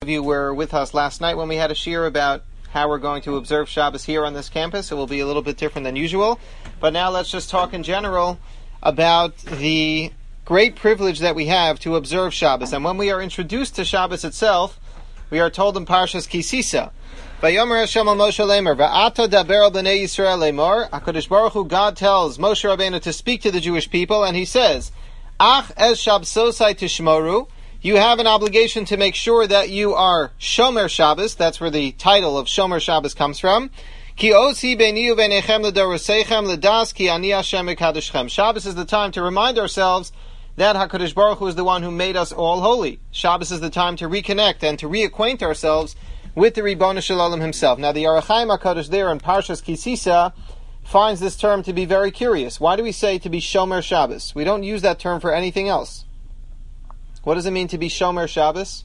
If you were with us last night when we had a shiur about how we're going to observe Shabbos here on this campus, it will be a little bit different than usual. But now let's just talk in general about the great privilege that we have to observe Shabbos. And when we are introduced to Shabbos itself, we are told in Parshas Ki Sisa, Vayomer Hashem al Moshe Lemor, Va'ata daber al bnei Yisrael Lemor, HaKadosh Baruch Hu, God tells Moshe Rabbeinu to speak to the Jewish people, and he says, Ach es Shabsosai tishmoru, you have an obligation to make sure that you are Shomer Shabbos. That's where the title of Shomer Shabbos comes from. Ki osi beini uvenechem l'dorosechem l'das ki ani Hashem mekadoshchem. Shabbos is the time to remind ourselves that HaKadosh Baruch Hu is the one who made us all holy. Shabbos is the time to reconnect and to reacquaint ourselves with the Ribono Shel Olam himself. Now the Ohr HaChaim HaKadosh there in Parshas Ki Sisa finds this term to be very curious. Why do we say to be Shomer Shabbos? We don't use that term for anything else. What does it mean to be Shomer Shabbos?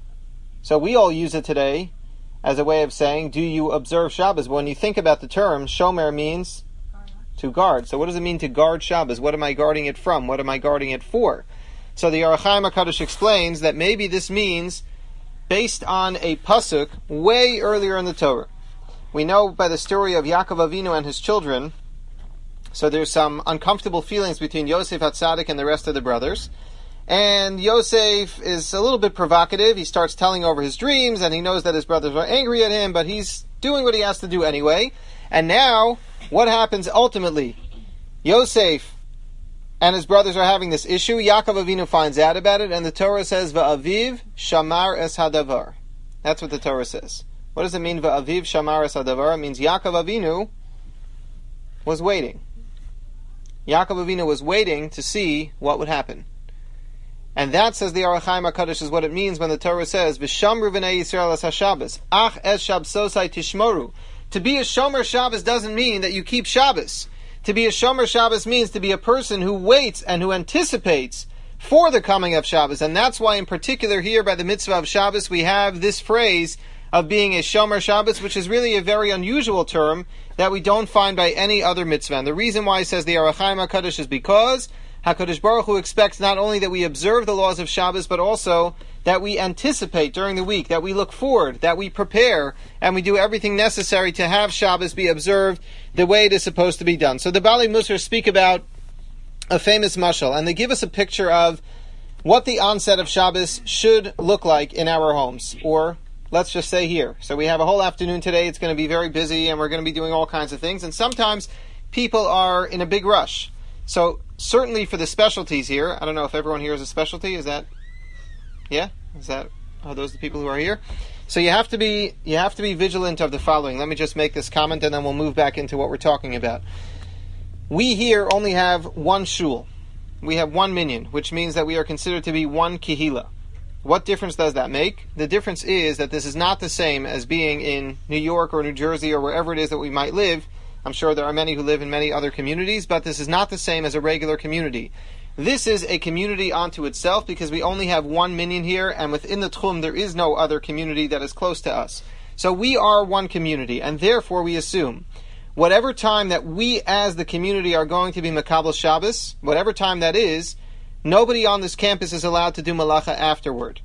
So we all use it today as a way of saying, do you observe Shabbos? But when you think about the term, Shomer means to guard. So what does it mean to guard Shabbos? What am I guarding it from? What am I guarding it for? So the Ohr HaChaim HaKadosh explains that maybe this means based on a pasuk way earlier in the Torah. We know by the story of Yaakov Avinu and his children, so there's some uncomfortable feelings between Yosef HaTzadik and the rest of the brothers. And Yosef is a little bit provocative. He starts telling over his dreams, and he knows that his brothers are angry at him, but he's doing what he has to do anyway. And now, what happens ultimately? Yosef and his brothers are having this issue. Yaakov Avinu finds out about it, and the Torah says, Va'aviv shamar es hadavar. That's what the Torah says. What does it mean, Va'aviv shamar es hadavar? It means Yaakov Avinu was waiting. Yaakov Avinu was waiting to see what would happen. And that, says the Ohr HaChaim HaKadosh, is what it means when the Torah says, V'shamru v'nei Yisrael es HaShabbos, Ach es Shabsosai tishmoru. To be a Shomer Shabbos doesn't mean that you keep Shabbos. To be a Shomer Shabbos means to be a person who waits and who anticipates for the coming of Shabbos. And that's why in particular here by the mitzvah of Shabbos we have this phrase of being a Shomer Shabbos, which is really a very unusual term that we don't find by any other mitzvah. And the reason why, says the Ohr HaChaim HaKadosh, is because HaKadosh Baruch Hu expects not only that we observe the laws of Shabbos, but also that we anticipate during the week, that we look forward, that we prepare, and we do everything necessary to have Shabbos be observed the way it is supposed to be done. So the Baalei Musar speak about a famous mashal, and they give us a picture of what the onset of Shabbos should look like in our homes, or let's just say here. So we have a whole afternoon today, it's going to be very busy, and we're going to be doing all kinds of things, and sometimes people are in a big rush. So certainly for the specialties here, I don't know if everyone here is a specialty. Is that? Yeah? Are those the people who are here? So you have to be vigilant of the following. Let me just make this comment and then we'll move back into what we're talking about. We here only have one shul. We have one minyan, which means that we are considered to be one kehila. What difference does that make? The difference is that this is not the same as being in New York or New Jersey or wherever it is that we might live. I'm sure there are many who live in many other communities, but this is not the same as a regular community. This is a community unto itself because we only have one minyan here, and within the Tchum there is no other community that is close to us. So we are one community, and therefore we assume whatever time that we as the community are going to be Makabel Shabbos, whatever time that is, nobody on this campus is allowed to do malacha afterward.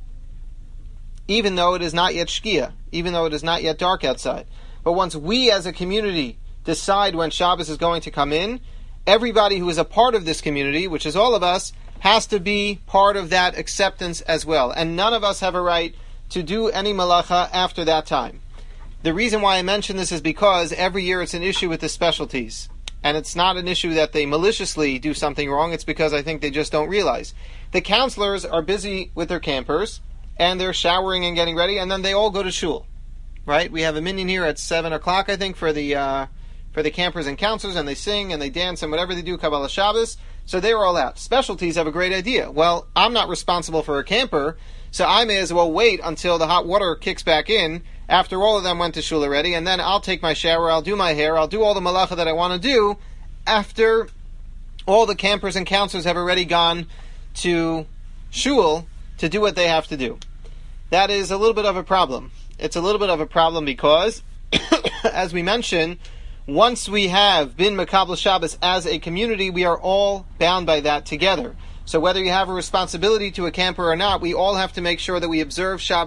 Even though it is not yet Shkia, even though it is not yet dark outside. But once we as a community decide when Shabbos is going to come in, everybody who is a part of this community, which is all of us, has to be part of that acceptance as well. And none of us have a right to do any malacha after that time. The reason why I mention this is because every year it's an issue with the specialties. And it's not an issue that they maliciously do something wrong, it's because I think they just don't realize. The counselors are busy with their campers, and they're showering and getting ready, and then they all go to shul. Right? We have a minyan here at 7 o'clock, I think, for the campers and counselors, and they sing and they dance and whatever they do, Kabbalah Shabbos, so they're all out. Specialties have a great idea. Well, I'm not responsible for a camper, so I may as well wait until the hot water kicks back in, after all of them went to shul already, and then I'll take my shower, I'll do my hair, I'll do all the malacha that I want to do, after all the campers and counselors have already gone to shul to do what they have to do. That is a little bit of a problem. It's a little bit of a problem because, as we mentioned, once we have been Makabel Shabbos as a community, we are all bound by that together. So whether you have a responsibility to a camper or not, we all have to make sure that we observe Shabbos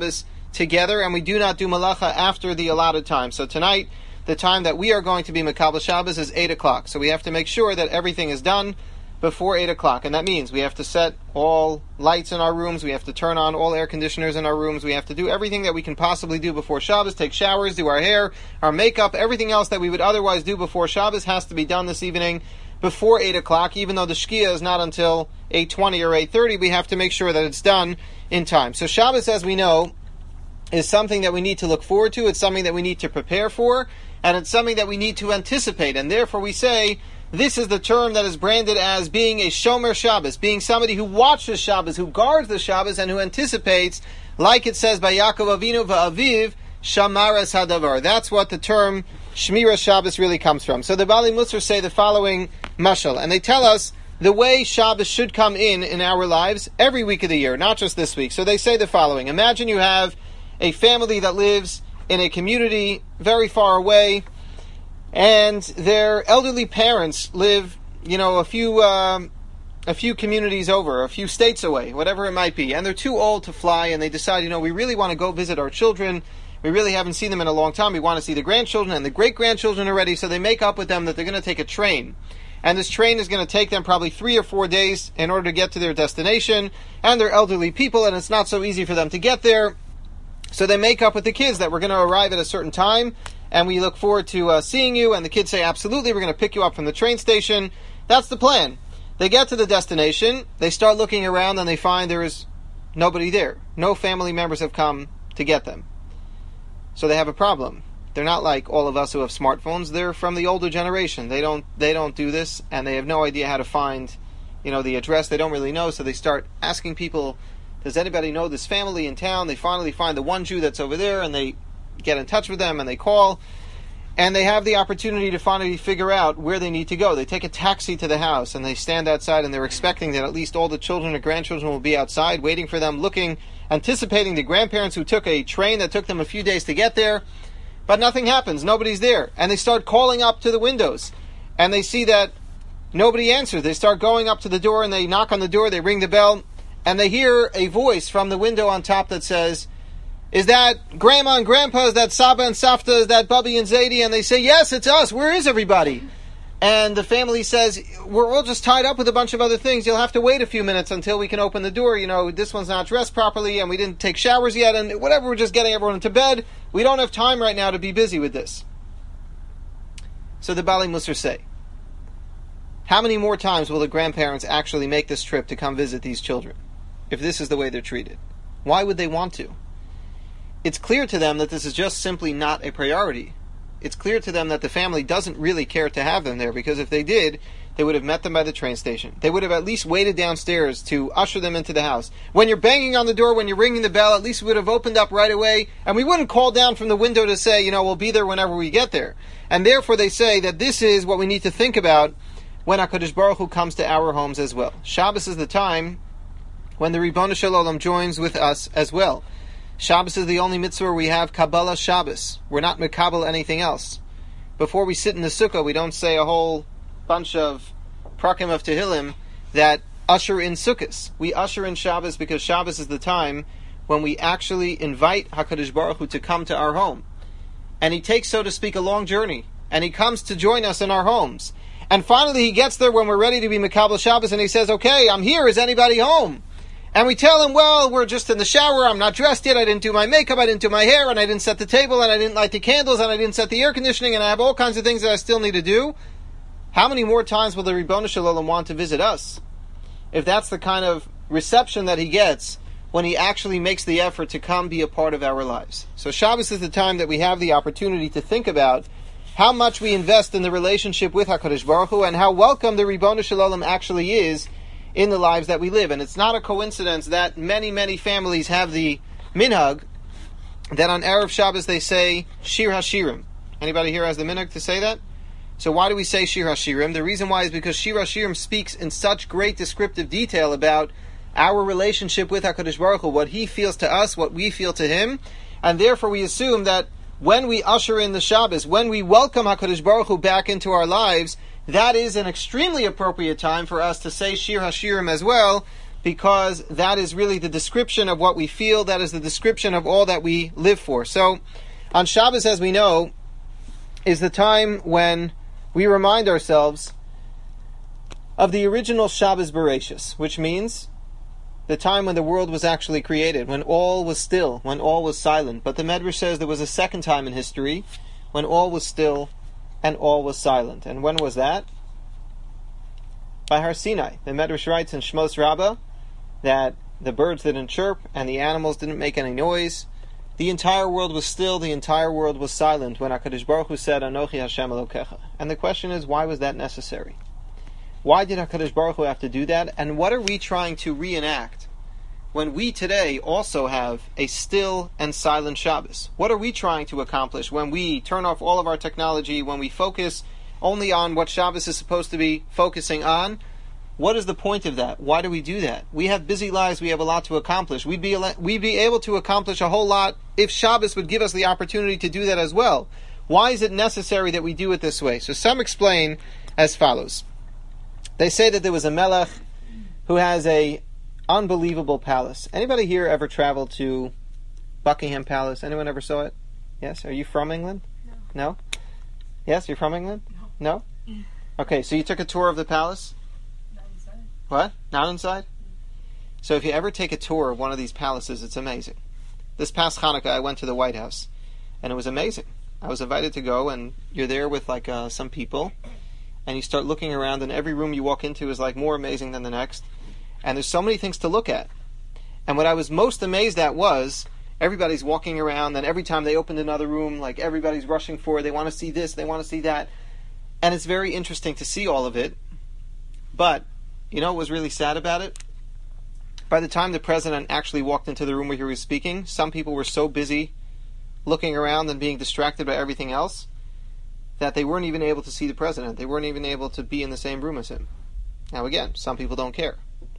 together, and we do not do malacha after the allotted time. So tonight, the time that we are going to be Makabel Shabbos is 8 o'clock. So we have to make sure that everything is done before 8 o'clock. And that means we have to set all lights in our rooms, we have to turn on all air conditioners in our rooms, we have to do everything that we can possibly do before Shabbos, take showers, do our hair, our makeup, everything else that we would otherwise do before Shabbos has to be done this evening before 8 o'clock. Even though the Shkia is not until 8:20 or 8:30, we have to make sure that it's done in time. So Shabbos, as we know, is something that we need to look forward to, it's something that we need to prepare for, and it's something that we need to anticipate. And therefore we say, this is the term that is branded as being a Shomer Shabbos, being somebody who watches Shabbos, who guards the Shabbos, and who anticipates, like it says by Yaakov Avinu va'aviv, Shamaras hadavar. That's what the term Shmira Shabbos really comes from. So the Bali Musar say the following mashal, and they tell us the way Shabbos should come in our lives every week of the year, not just this week. So they say the following. Imagine you have a family that lives in a community very far away, and their elderly parents live, a few communities over, a few states away, whatever it might be, and they're too old to fly, and they decide, we really want to go visit our children. We really haven't seen them in a long time. We want to see the grandchildren and the great-grandchildren already, so they make up with them that they're going to take a train. And this train is going to take them probably 3 or 4 days in order to get to their destination, and they're elderly people, and it's not so easy for them to get there. So they make up with the kids that we're going to arrive at a certain time, and we look forward to seeing you, and the kids say, absolutely, we're going to pick you up from the train station. That's the plan. They get to the destination, they start looking around, and they find there is nobody there. No family members have come to get them. So they have a problem. They're not like all of us who have smartphones. They're from the older generation. They don't do this, and they have no idea how to find, the address. They don't really know, so they start asking people, does anybody know this family in town? They finally find the one Jew that's over there, and they get in touch with them, and they call, and they have the opportunity to finally figure out where they need to go. They take a taxi to the house, and they stand outside, and they're expecting that at least all the children or grandchildren will be outside, waiting for them, looking, anticipating the grandparents who took a train that took them a few days to get there, but nothing happens. Nobody's there. And they start calling up to the windows, and they see that nobody answers. They start going up to the door, and they knock on the door, they ring the bell, and they hear a voice from the window on top that says, is that Grandma and Grandpa? Is that Saba and Safta? Is that Bubby and Zadie? And they say, yes, it's us. Where is everybody? And the family says, we're all just tied up with a bunch of other things. You'll have to wait a few minutes until we can open the door. This one's not dressed properly, and we didn't take showers yet, and whatever, we're just getting everyone into bed. We don't have time right now to be busy with this. So the Bali Musar say, how many more times will the grandparents actually make this trip to come visit these children, if this is the way they're treated? Why would they want to? It's clear to them that this is just simply not a priority. It's clear to them that the family doesn't really care to have them there, because if they did, they would have met them by the train station. They would have at least waited downstairs to usher them into the house. When you're banging on the door, when you're ringing the bell, at least we would have opened up right away, and we wouldn't call down from the window to say, we'll be there whenever we get there. And therefore they say that this is what we need to think about when HaKadosh Baruch Hu comes to our homes as well. Shabbos is the time when the Ribono Shel Olam joins with us as well. Shabbos is the only mitzvah where we have Kabbalah Shabbos. We're not Mekabel anything else. Before we sit in the sukkah, we don't say a whole bunch of prakim of Tehillim that usher in Sukkos. We usher in Shabbos because Shabbos is the time when we actually invite HaKadosh Baruch Hu to come to our home. And He takes, so to speak, a long journey. And He comes to join us in our homes. And finally He gets there when we're ready to be Mekabel Shabbos, and He says, okay, I'm here, is anybody home? And we tell him, well, we're just in the shower, I'm not dressed yet, I didn't do my makeup, I didn't do my hair, and I didn't set the table, and I didn't light the candles, and I didn't set the air conditioning, and I have all kinds of things that I still need to do. How many more times will the Ribono Shel Olam want to visit us? If that's the kind of reception that He gets when He actually makes the effort to come be a part of our lives. So Shabbos is the time that we have the opportunity to think about how much we invest in the relationship with HaKadosh Baruch Hu, and how welcome the Ribono Shel Olam actually is in the lives that we live. And it's not a coincidence that many, many families have the minhag that on Erev Shabbos they say Shir HaShirim. Anybody here has the minhag to say that? So why do we say Shir HaShirim? The reason why is because Shir HaShirim speaks in such great descriptive detail about our relationship with HaKadosh Baruch Hu, what He feels to us, what we feel to Him, and therefore we assume that when we usher in the Shabbos, when we welcome HaKadosh Baruch Hu back into our lives, that is an extremely appropriate time for us to say Shir HaShirim as well, because that is really the description of what we feel, that is the description of all that we live for. So, on Shabbos, as we know, is the time when we remind ourselves of the original Shabbos Bereshis, which means the time when the world was actually created, when all was still, when all was silent. But the Medrash says there was a second time in history when all was still and all was silent. And when was that? By Har Sinai. The Medrash writes in Shmos Rabbah that the birds didn't chirp and the animals didn't make any noise. The entire world was still, the entire world was silent when HaKadosh Baruch Hu said, Anochi Hashem Elokecha. And the question is, why was that necessary? Why did HaKadosh Baruch Hu have to do that? And what are we trying to reenact when we today also have a still and silent Shabbos? What are we trying to accomplish when we turn off all of our technology, when we focus only on what Shabbos is supposed to be focusing on? What is the point of that? Why do we do that? We have busy lives, we have a lot to accomplish. We'd be able to accomplish a whole lot if Shabbos would give us the opportunity to do that as well. Why is it necessary that we do it this way? So some explain as follows. They say that there was a melech who has a unbelievable palace. Anybody here ever traveled to Buckingham Palace? Anyone ever saw it? Yes? Are you from England? No? Yes, you're from England? No? Okay, so you took a tour of the palace? Not inside. What? Not inside? So if you ever take a tour of one of these palaces, it's amazing. This past Hanukkah, I went to the White House, and it was amazing. I was invited to go, and you're there with some people, and you start looking around, and every room you walk into is more amazing than the next. And there's so many things to look at. And what I was most amazed at was everybody's walking around, and every time they opened another room, everybody's rushing for it. They want to see this, they want to see that. And it's very interesting to see all of it. But, you know what was really sad about it? By the time the president actually walked into the room where he was speaking, some people were so busy looking around and being distracted by everything else that they weren't even able to see the president. They weren't even able to be in the same room as him. Now again, some people don't care.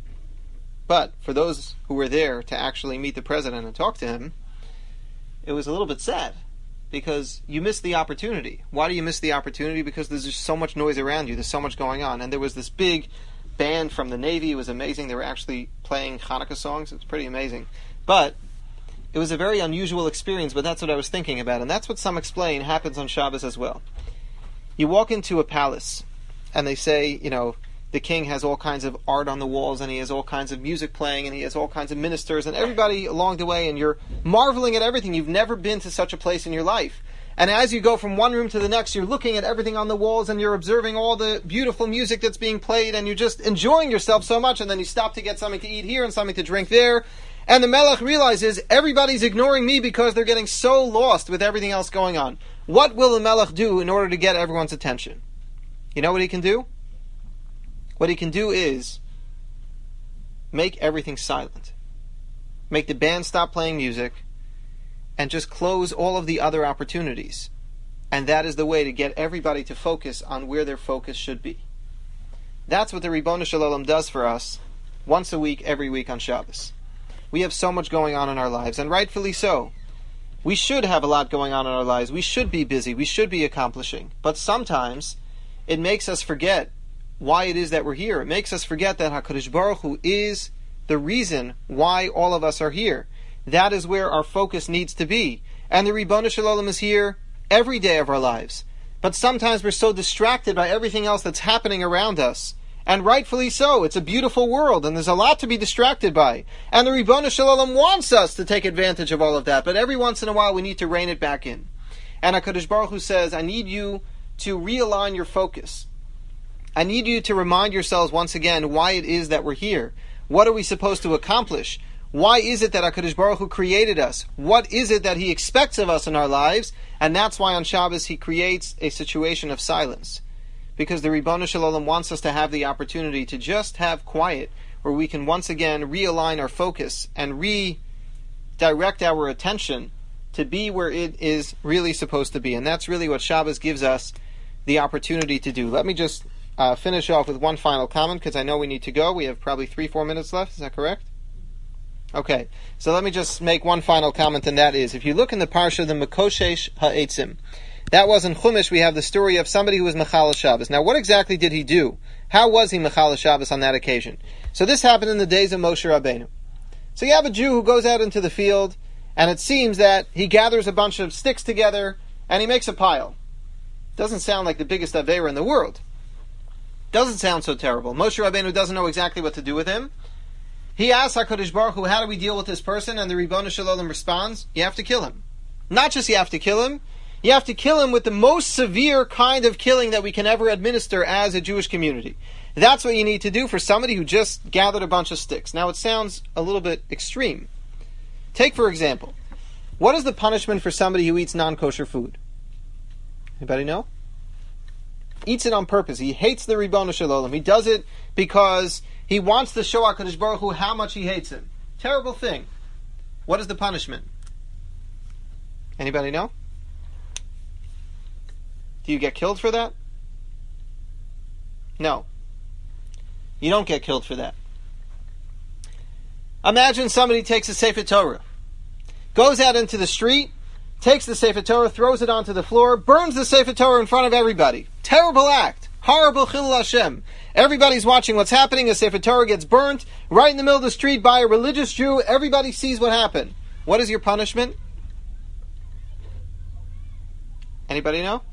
But for those who were there to actually meet the president and talk to him, it was a little bit sad because you missed the opportunity. Why do you miss the opportunity? Because there's just so much noise around you. There's so much going on. And there was this big band from the Navy. It was amazing. They were actually playing Hanukkah songs. It was pretty amazing. But it was a very unusual experience, but that's what I was thinking about. And that's what some explain happens on Shabbos as well. You walk into a palace, and they say, the king has all kinds of art on the walls, and he has all kinds of music playing, and he has all kinds of ministers, and everybody along the way, and you're marveling at everything. You've never been to such a place in your life. And as you go from one room to the next, you're looking at everything on the walls, and you're observing all the beautiful music that's being played, and you're just enjoying yourself so much, and then you stop to get something to eat here and something to drink there. And the Melech realizes everybody's ignoring me because they're getting so lost with everything else going on. What will the Melech do in order to get everyone's attention? You know what he can do? What he can do is make everything silent. Make the band stop playing music and just close all of the other opportunities. And that is the way to get everybody to focus on where their focus should be. That's what the Ribbono Shel Olam does for us once a week, every week on Shabbos. We have so much going on in our lives, and rightfully so. We should have a lot going on in our lives. We should be busy. We should be accomplishing. But sometimes it makes us forget why it is that we're here. It makes us forget that HaKadosh Baruch Hu is the reason why all of us are here. That is where our focus needs to be. And the Ribbono Shel Olam is here every day of our lives. But sometimes we're so distracted by everything else that's happening around us. And rightfully so. It's a beautiful world, and there's a lot to be distracted by. And the Ribbono Shel Olam wants us to take advantage of all of that, but every once in a while we need to rein it back in. And HaKadosh Baruch Hu says, I need you to realign your focus. I need you to remind yourselves once again why it is that we're here. What are we supposed to accomplish? Why is it that HaKadosh Baruch Hu created us? What is it that He expects of us in our lives? And that's why on Shabbos He creates a situation of silence. Because the Ribbono Shel Olam wants us to have the opportunity to just have quiet, where we can once again realign our focus and redirect our attention to be where it is really supposed to be. And that's really what Shabbos gives us the opportunity to do. Let me just finish off with one final comment, because I know we need to go. We have probably 3-4 minutes left. Is that correct? Okay. So let me just make one final comment, and that is, if you look in the Parsha, the Mekoshesh Ha'etzim, that was in Chumash. We have the story of somebody who was Mechal Shabbos. Now, what exactly did he do? How was he Mechalel Shabbos on that occasion? So this happened in the days of Moshe Rabbeinu. So you have a Jew who goes out into the field, and it seems that he gathers a bunch of sticks together, and he makes a pile. Doesn't sound like the biggest Aveira in the world. Doesn't sound so terrible. Moshe Rabbeinu doesn't know exactly what to do with him. He asks HaKadosh Baruch Hu, how do we deal with this person? And the Ribono Shel Olam responds, you have to kill him. Not just you have to kill him, you have to kill him with the most severe kind of killing that we can ever administer as a Jewish community. That's what you need to do for somebody who just gathered a bunch of sticks. Now it sounds a little bit extreme. Take, for example, what is the punishment for somebody who eats non-kosher food? Anybody know? Eats it on purpose. He hates the Ribono Shel Olam. He does it because he wants to show HaKadosh Baruch Hu how much he hates him. Terrible thing. What is the punishment? Anybody know? Do you get killed for that? No. You don't get killed for that. Imagine somebody takes a Sefer Torah, goes out into the street, takes the Sefer Torah, throws it onto the floor, burns the Sefer Torah in front of everybody. Terrible act. Horrible Chilul Hashem. Everybody's watching what's happening. A Sefer Torah gets burnt right in the middle of the street by a religious Jew. Everybody sees what happened. What is your punishment? Anybody know?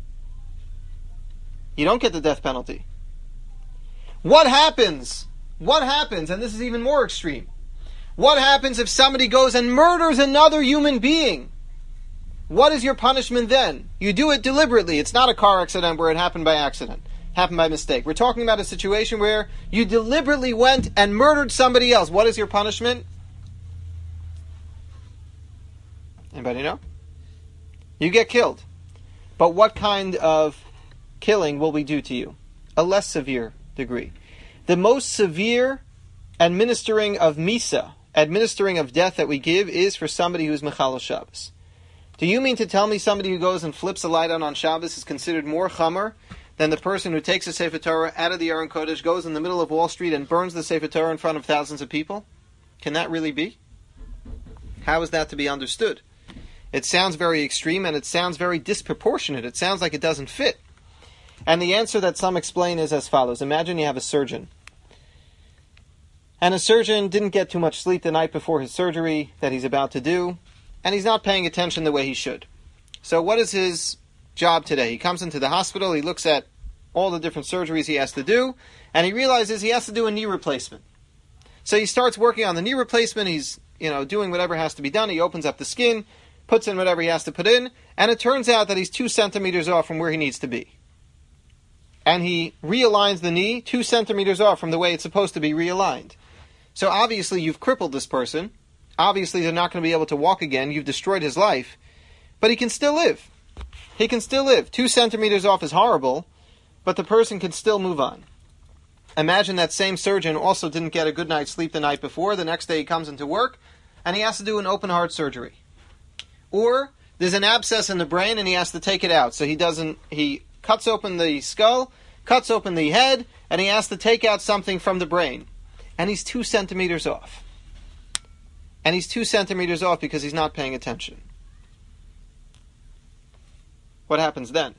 You don't get the death penalty. What happens? What happens? And this is even more extreme. What happens if somebody goes and murders another human being? What is your punishment then? You do it deliberately. It's not a car accident where it happened by accident, happened by mistake. We're talking about a situation where you deliberately went and murdered somebody else. What is your punishment? Anybody know? You get killed. But what kind of killing will we do to you? A less severe degree. The most severe administering of Misa, administering of death that we give is for somebody who's Mechalel Shabbos. Do you mean to tell me somebody who goes and flips a light on Shabbos is considered more chamer than the person who takes a Sefer Torah out of the Aron Kodesh, goes in the middle of Wall Street and burns the Sefer Torah in front of thousands of people? Can that really be? How is that to be understood? It sounds very extreme and it sounds very disproportionate. It sounds like it doesn't fit. And the answer that some explain is as follows. Imagine you have a surgeon. And a surgeon didn't get too much sleep the night before his surgery that he's about to do, and he's not paying attention the way he should. So what is his job today? He comes into the hospital, he looks at all the different surgeries he has to do, and he realizes he has to do a knee replacement. So he starts working on the knee replacement, he's doing whatever has to be done, he opens up the skin, puts in whatever he has to put in, and it turns out that he's 2 centimeters off from where he needs to be. And he realigns the knee 2 centimeters off from the way it's supposed to be realigned. So obviously you've crippled this person. Obviously they're not going to be able to walk again. You've destroyed his life. But he can still live. He can still live. 2 centimeters off is horrible, but the person can still move on. Imagine that same surgeon also didn't get a good night's sleep the night before. The next day he comes into work, and he has to do an open heart surgery. Or there's an abscess in the brain, and he has to take it out. So he cuts open the skull, cuts open the head, and he has to take out something from the brain. And he's 2 centimeters off. And he's 2 centimeters off because he's not paying attention. What happens then?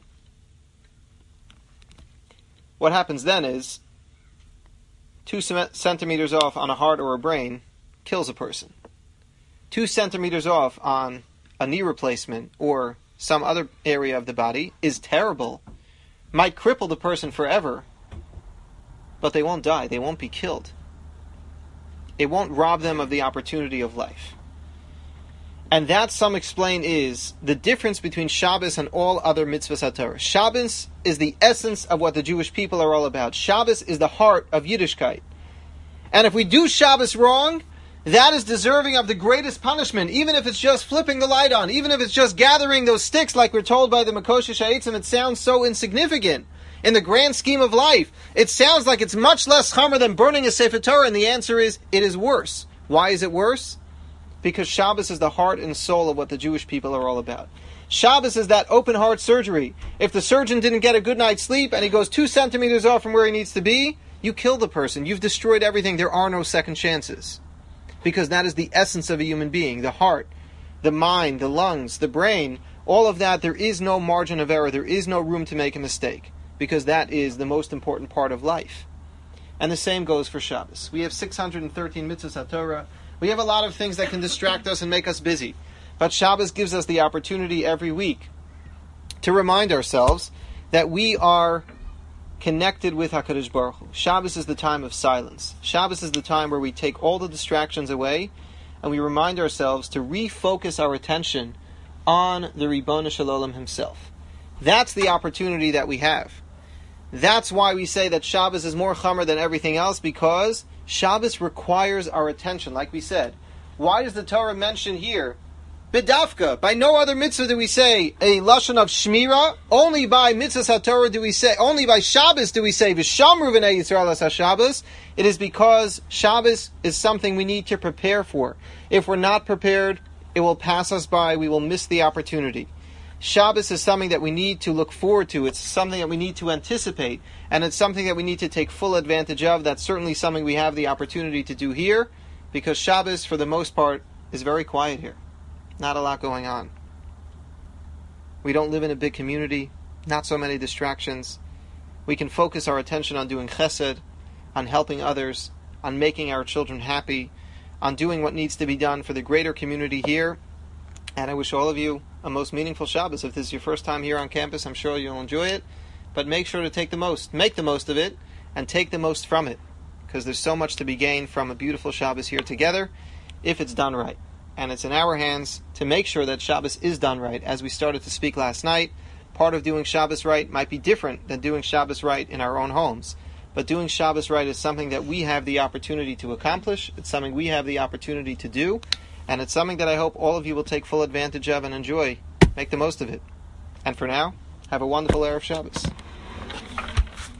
What happens then is 2 centimeters off on a heart or a brain kills a person. 2 centimeters off on a knee replacement or some other area of the body is terrible. Might cripple the person forever, but they won't die. They won't be killed. It won't rob them of the opportunity of life. And that, some explain, is the difference between Shabbos and all other mitzvahs HaTorah. Shabbos is the essence of what the Jewish people are all about. Shabbos is the heart of Yiddishkeit. And if we do Shabbos wrong, that is deserving of the greatest punishment, even if it's just flipping the light on, even if it's just gathering those sticks like we're told by the Makoshesh Ha'etzim. It sounds so insignificant. In the grand scheme of life, it sounds like it's much less chamer than burning a Sefer Torah, and the answer is, it is worse. Why is it worse? Because Shabbos is the heart and soul of what the Jewish people are all about. Shabbos is that open heart surgery. If the surgeon didn't get a good night's sleep and he goes 2 centimeters off from where he needs to be, you kill the person. You've destroyed everything. There are no second chances. Because that is the essence of a human being. The heart, the mind, the lungs, the brain, all of that, there is no margin of error. There is no room to make a mistake. because that is the most important part of life. And the same goes for Shabbos. We have 613 mitzvahs HaTorah. We have a lot of things that can distract us and make us busy. But Shabbos gives us the opportunity every week to remind ourselves that we are connected with HaKadosh Baruch Hu. Shabbos is the time of silence. Shabbos is the time where we take all the distractions away and we remind ourselves to refocus our attention on the Ribono Shel Olam himself. That's the opportunity that we have. That's why we say that Shabbos is more chamer than everything else, because Shabbos requires our attention, like we said. Why does the Torah mention here B'dafka? By no other mitzvah do we say a lashon of shmira. Only by mitzvahs HaTorah do we say, only by Shabbos do we say v'shamru v'nei Yisrael es HaShabbos. It is because Shabbos is something we need to prepare for. If we're not prepared, it will pass us by. We will miss the opportunity. Shabbos is something that we need to look forward to. It's something that we need to anticipate, and it's something that we need to take full advantage of. That's certainly something we have the opportunity to do here, because Shabbos, for the most part, is very quiet here. Not a lot going on. We don't live in a big community, not so many distractions. We can focus our attention on doing chesed, on helping others, on making our children happy, on doing what needs to be done for the greater community here. And I wish all of you a most meaningful Shabbos. If this is your first time here on campus, I'm sure you'll enjoy it. But make sure to make the most of it, and take the most from it. Because there's so much to be gained from a beautiful Shabbos here together, if it's done right. And it's in our hands to make sure that Shabbos is done right. As we started to speak last night, part of doing Shabbos right might be different than doing Shabbos right in our own homes. But doing Shabbos right is something that we have the opportunity to accomplish. It's something we have the opportunity to do. And it's something that I hope all of you will take full advantage of and enjoy. Make the most of it. And for now, have a wonderful Erev Shabbos.